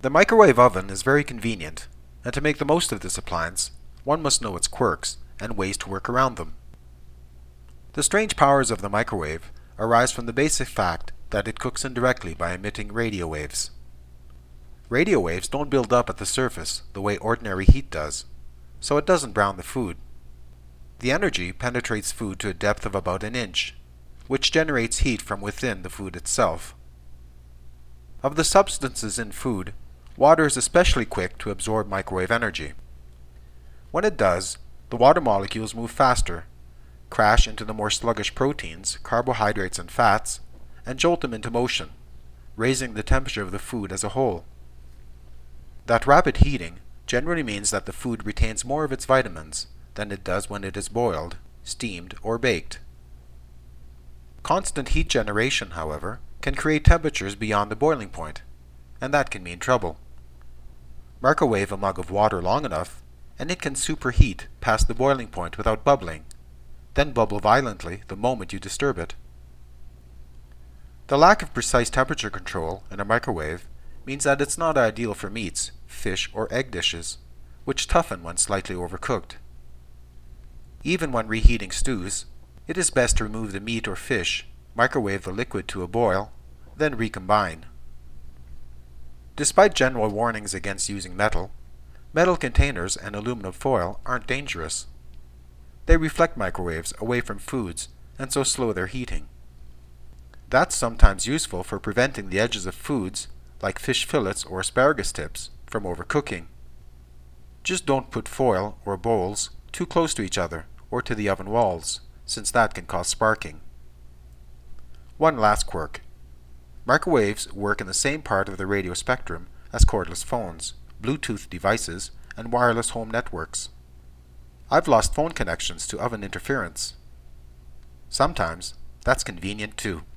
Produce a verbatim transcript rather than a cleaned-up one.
The microwave oven is very convenient, and to make the most of this appliance, one must know its quirks and ways to work around them. The strange powers of the microwave arise from the basic fact that it cooks indirectly by emitting radio waves. Radio waves don't build up at the surface the way ordinary heat does, so it doesn't brown the food. The energy penetrates food to a depth of about an inch, which generates heat from within the food itself. Of the substances in food, water is especially quick to absorb microwave energy. When it does, the water molecules move faster, crash into the more sluggish proteins, carbohydrates, and fats, and jolt them into motion, raising the temperature of the food as a whole. That rapid heating generally means that the food retains more of its vitamins than it does when it is boiled, steamed, or baked. Constant heat generation, however, can create temperatures beyond the boiling point, and that can mean trouble. Microwave a mug of water long enough, and it can superheat past the boiling point without bubbling, then bubble violently the moment you disturb it. The lack of precise temperature control in a microwave means that it's not ideal for meats, fish, or egg dishes, which toughen when slightly overcooked. Even when reheating stews, it is best to remove the meat or fish, microwave the liquid to a boil, then recombine. Despite general warnings against using metal, metal containers and aluminum foil aren't dangerous. They reflect microwaves away from foods and so slow their heating. That's sometimes useful for preventing the edges of foods, like fish fillets or asparagus tips, from overcooking. Just don't put foil or bowls too close to each other or to the oven walls, since that can cause sparking. One last quirk. Microwaves work in the same part of the radio spectrum as cordless phones, Bluetooth devices, and wireless home networks. I've lost phone connections to oven interference. Sometimes that's convenient too.